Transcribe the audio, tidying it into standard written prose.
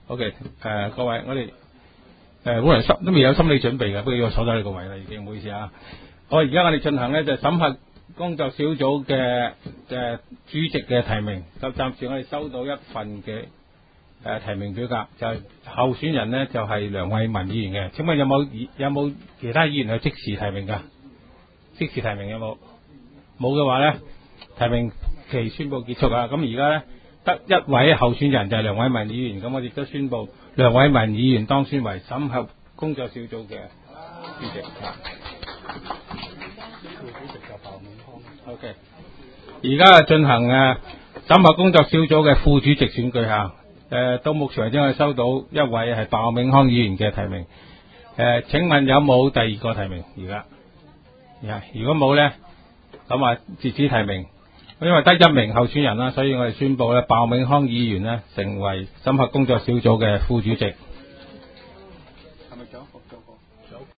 OK， 各位，我哋本來都未有心理準備嘅，不過我坐咗你個位啦，已經唔好意思啊。好，而家我哋進行咧就審核工作小組嘅主席嘅提名，就暫時我哋收到一份嘅提名表格，就係候選人呢，就係梁偉文議員嘅。請問有冇其他議員係即時提名㗎？即時提名有冇？冇嘅話咧，提名期宣布結束啊！咁而家咧得一位候選人就係梁偉文議員，咁我哋都宣布梁偉文議員當選為審核工作小組嘅主席。OK， 而家進行審核工作小組嘅副主席選舉下。到目前為止我哋收到一位係鮑永康議員嘅提名。請問有冇第二個提名？而家如果冇咧，咁啊截止提名。因為得一名候選人啦，所以我哋宣布咧鮑永康議員咧成為審核工作小組嘅副主席。